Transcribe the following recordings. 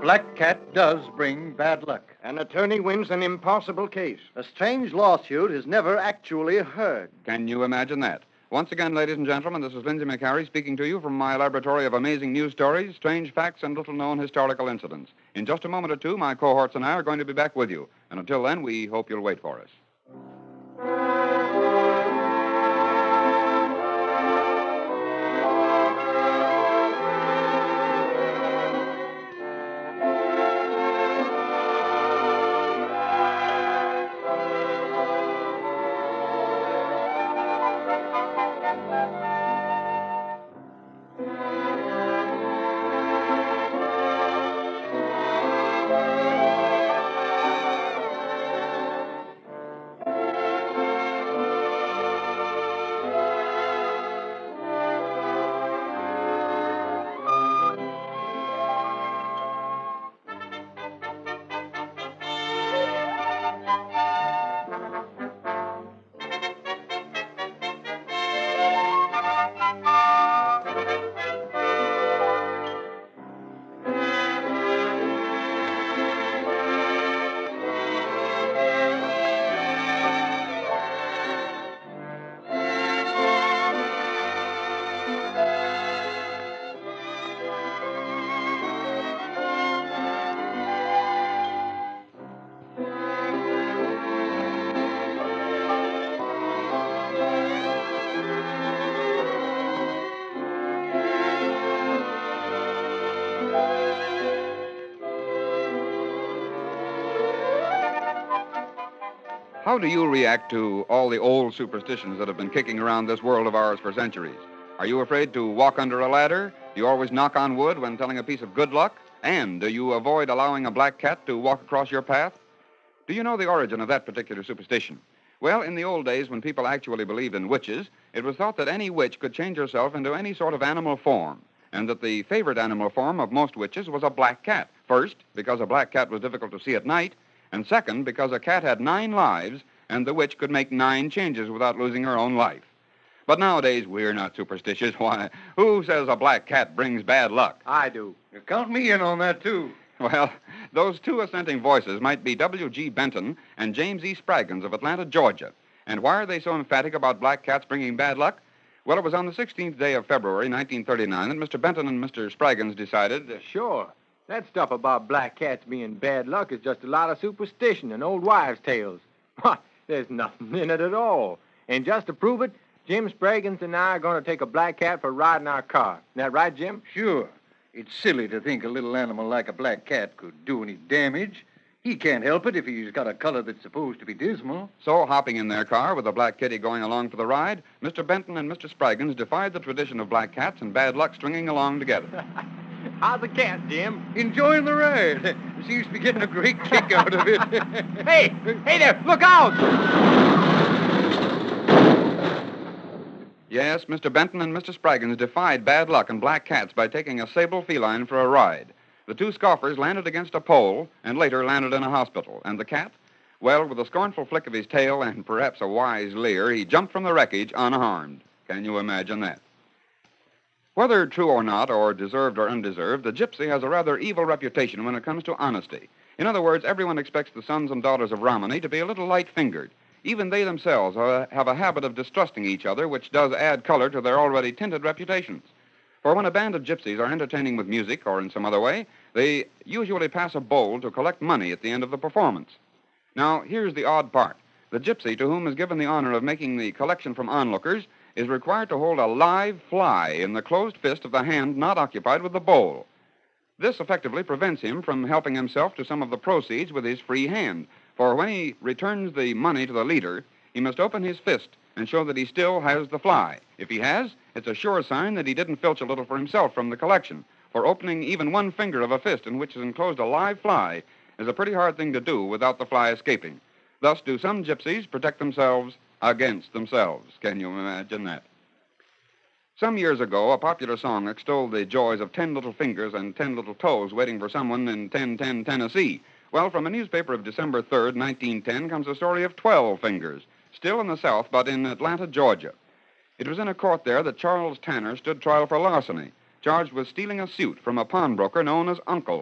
black cat does bring bad luck. An attorney wins an impossible case. A strange lawsuit is never actually heard. Can you imagine that? Once again, ladies and gentlemen, this is Lindsay McHarry speaking to you from my laboratory of amazing news stories, strange facts, and little-known historical incidents. In just a moment or two, my cohorts and I are going to be back with you. And until then, we hope you'll wait for us. How do you react to all the old superstitions that have been kicking around this world of ours for centuries? Are you afraid to walk under a ladder? Do you always knock on wood when telling a piece of good luck? And do you avoid allowing a black cat to walk across your path? Do you know the origin of that particular superstition? Well, in the old days when people actually believed in witches, it was thought that any witch could change herself into any sort of animal form, and that the favorite animal form of most witches was a black cat. First, because a black cat was difficult to see at night, and second, because a cat had 9 lives, and the witch could make 9 changes without losing her own life. But nowadays, we're not superstitious. Why, who says a black cat brings bad luck? I do. You count me in on that, too. Well, those 2 assenting voices might be W.G. Benton and James E. Spraggins of Atlanta, Georgia. And why are they so emphatic about black cats bringing bad luck? Well, it was on the 16th day of February, 1939, that Mr. Benton and Mr. Spraggins decided... Sure. That stuff about black cats being bad luck is just a lot of superstition and old wives' tales. Why, there's nothing in it at all. And just to prove it, Jim Spraggins and I are going to take a black cat for a ride in our car. Isn't that right, Jim? Sure. It's silly to think a little animal like a black cat could do any damage. He can't help it if he's got a color that's supposed to be dismal. So, hopping in their car with the black kitty going along for the ride, Mr. Benton and Mr. Spraggins defied the tradition of black cats and bad luck stringing along together. How's the cat, Jim? Enjoying the ride. Seems to be getting a great kick out of it. Hey there, look out! Yes, Mr. Benton and Mr. Spraggins defied bad luck and black cats by taking a sable feline for a ride. The 2 scoffers landed against a pole and later landed in a hospital. And the cat? Well, with a scornful flick of his tail and perhaps a wise leer, he jumped from the wreckage unharmed. Can you imagine that? Whether true or not, or deserved or undeserved, the gypsy has a rather evil reputation when it comes to honesty. In other words, everyone expects the sons and daughters of Romany to be a little light-fingered. Even they themselves have a habit of distrusting each other, which does add color to their already tinted reputations. For when a band of gypsies are entertaining with music or in some other way, they usually pass a bowl to collect money at the end of the performance. Now, here's the odd part. The gypsy to whom is given the honor of making the collection from onlookers is required to hold a live fly in the closed fist of the hand not occupied with the bowl. This effectively prevents him from helping himself to some of the proceeds with his free hand, for when he returns the money to the leader, he must open his fist and show that he still has the fly. If he has, it's a sure sign that he didn't filch a little for himself from the collection, for opening even one finger of a fist in which is enclosed a live fly is a pretty hard thing to do without the fly escaping. Thus do some gypsies protect themselves against themselves. Can you imagine that? Some years ago, a popular song extolled the joys of 10 little fingers and 10 little toes waiting for someone in 1010 Tennessee. Well, from a newspaper of December 3rd, 1910, comes a story of 12 fingers, still in the South, but in Atlanta, Georgia. It was in a court there that Charles Tanner stood trial for larceny, charged with stealing a suit from a pawnbroker known as Uncle.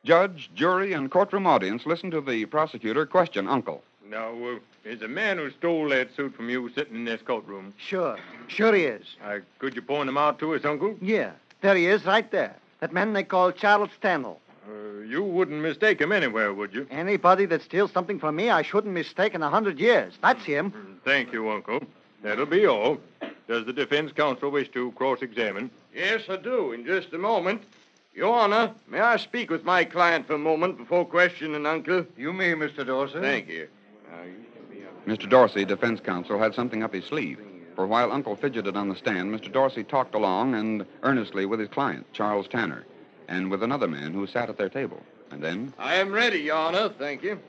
Judge, jury, and courtroom audience listen to the prosecutor question Uncle. Now, is the man who stole that suit from you sitting in this courtroom? Sure. Sure he is. Could you point him out to us, Uncle? Yeah. There he is, right there. That man they call Charles Tanner. You wouldn't mistake him anywhere, would you? Anybody that steals something from me, I shouldn't mistake in 100 years. That's him. Thank you, Uncle. That'll be all. Does the defense counsel wish to cross-examine? Yes, I do, in just a moment. Your Honor, may I speak with my client for a moment before questioning Uncle? You may, Mr. Dorsey. Thank you. Mr. Dorsey, defense counsel, had something up his sleeve. For while Uncle fidgeted on the stand, Mr. Dorsey talked along and earnestly with his client, Charles Tanner, and with another man who sat at their table. And then... I am ready, Your Honor. Thank you.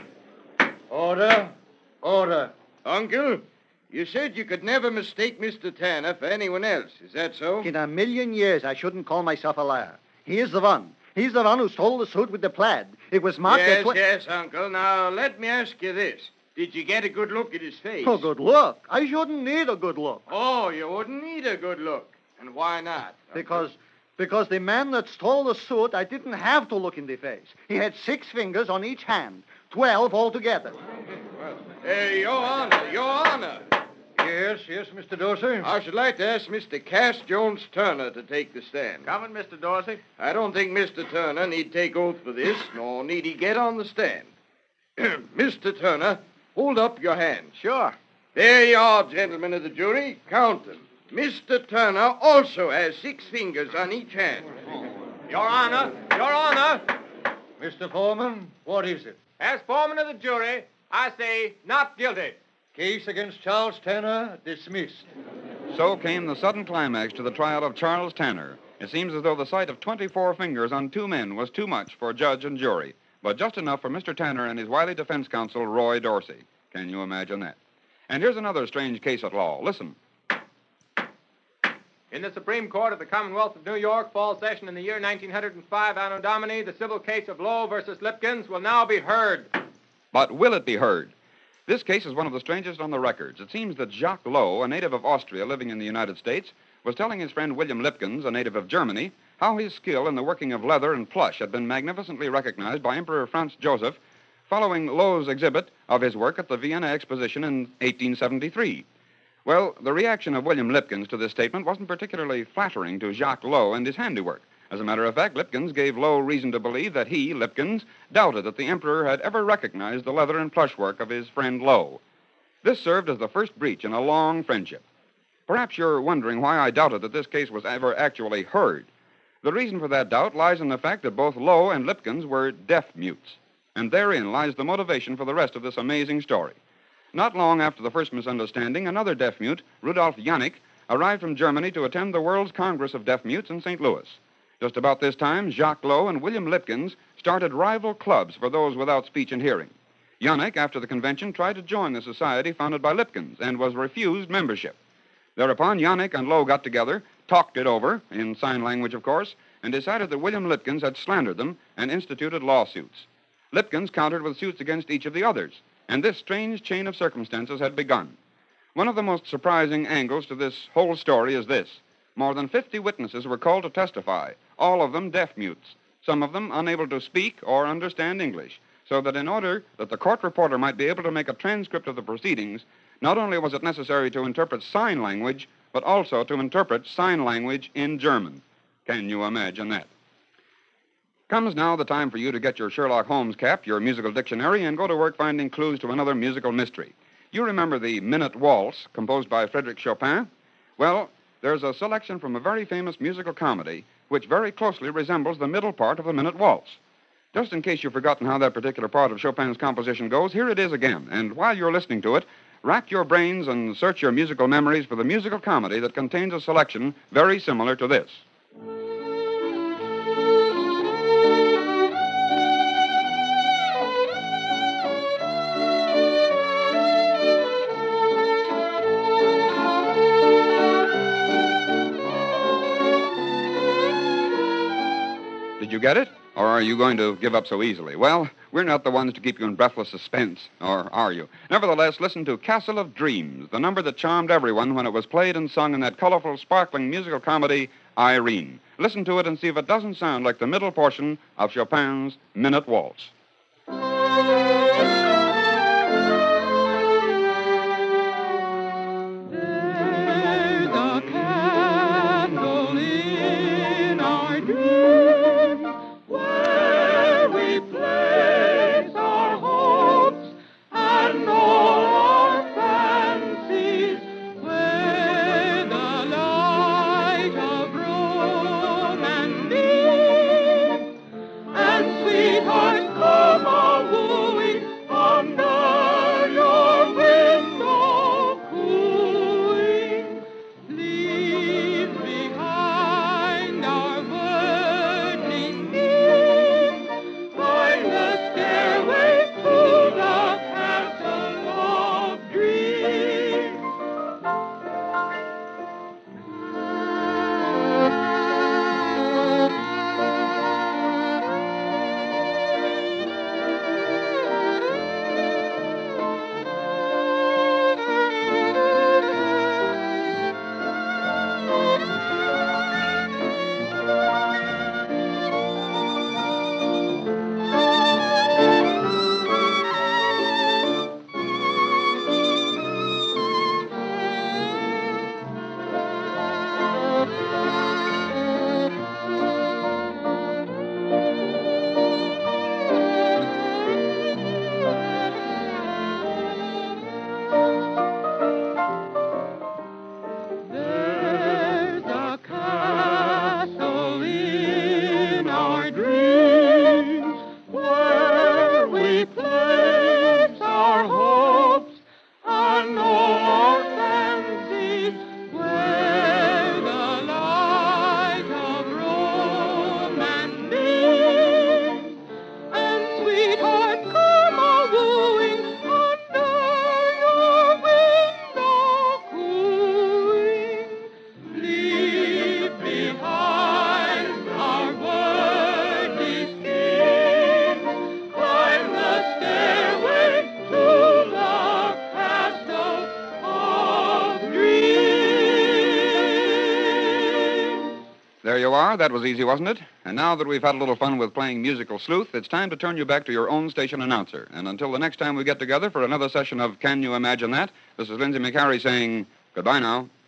Order. Order. Uncle, you said you could never mistake Mr. Tanner for anyone else. Is that so? In a million years, I shouldn't call myself a liar. He is the one. He's the one who stole the suit with the plaid. It was marked Yes, at... yes, Uncle. Now, let me ask you this. Did you get a good look at his face? Oh, good look. I shouldn't need a good look. Oh, you wouldn't need a good look. And why not? Because the man that stole the suit, I didn't have to look in the face. He had 6 fingers on each hand, 12 altogether. Your Honor, Your Honor. Yes, Mr. Dorsey. I should like to ask Mr. Cass Jones Turner to take the stand. Coming, Mr. Dorsey. I don't think Mr. Turner need take oath for this, nor need he get on the stand. Mr. Turner, hold up your hands. Sure. There you are, gentlemen of the jury. Count them. Mr. Turner also has 6 fingers on each hand. Your Honor. Your Honor. Mr. Foreman, what is it? As foreman of the jury, I say not guilty. Case against Charles Tanner dismissed. So came the sudden climax to the trial of Charles Tanner. It seems as though the sight of 24 fingers on 2 men was too much for judge and jury, but just enough for Mr. Tanner and his wily defense counsel, Roy Dorsey. Can you imagine that? And here's another strange case at law. Listen. In the Supreme Court of the Commonwealth of New York, fall session in the year 1905, Anno Domini, the civil case of Lowe versus Lipkins will now be heard. But will it be heard? This case is one of the strangest on the records. It seems that Jacques Lowe, a native of Austria living in the United States, was telling his friend William Lipkins, a native of Germany, how his skill in the working of leather and plush had been magnificently recognized by Emperor Franz Joseph following Lowe's exhibit of his work at the Vienna Exposition in 1873. Well, the reaction of William Lipkins to this statement wasn't particularly flattering to Jacques Lowe and his handiwork. As a matter of fact, Lipkins gave Lowe reason to believe that he, Lipkins, doubted that the emperor had ever recognized the leather and plush work of his friend Lowe. This served as the first breach in a long friendship. Perhaps you're wondering why I doubted that this case was ever actually heard. The reason for that doubt lies in the fact that both Lowe and Lipkins were deaf mutes. And therein lies the motivation for the rest of this amazing story. Not long after the first misunderstanding, another deaf mute, Rudolf Janik, arrived from Germany to attend the World's Congress of Deaf Mutes in St. Louis. Just about this time, Jacques Lowe and William Lipkins started rival clubs for those without speech and hearing. Janik, after the convention, tried to join the society founded by Lipkins and was refused membership. Thereupon, Janik and Lowe got together, talked it over, in sign language, of course, and decided that William Lipkins had slandered them and instituted lawsuits. Lipkins countered with suits against each of the others, and this strange chain of circumstances had begun. One of the most surprising angles to this whole story is this. More than 50 witnesses were called to testify, all of them deaf mutes, some of them unable to speak or understand English, so that in order that the court reporter might be able to make a transcript of the proceedings, not only was it necessary to interpret sign language, but also to interpret sign language in German. Can you imagine that? Comes now the time for you to get your Sherlock Holmes cap, your musical dictionary, and go to work finding clues to another musical mystery. You remember the Minute Waltz, composed by Frédéric Chopin? Well, there's a selection from a very famous musical comedy which very closely resembles the middle part of the Minute Waltz. Just in case you've forgotten how that particular part of Chopin's composition goes, here it is again. And while you're listening to it, rack your brains and search your musical memories for the musical comedy that contains a selection very similar to this. Did you get it? Or are you going to give up so easily? Well, we're not the ones to keep you in breathless suspense, or are you? Nevertheless, listen to Castle of Dreams, the number that charmed everyone when it was played and sung in that colorful, sparkling musical comedy, Irene. Listen to it and see if it doesn't sound like the middle portion of Chopin's Minute Waltz. There you are. That was easy, wasn't it? And now that we've had a little fun with playing musical sleuth, it's time to turn you back to your own station announcer. And until the next time we get together for another session of Can You Imagine That? This is Lindsay McHarry saying goodbye now.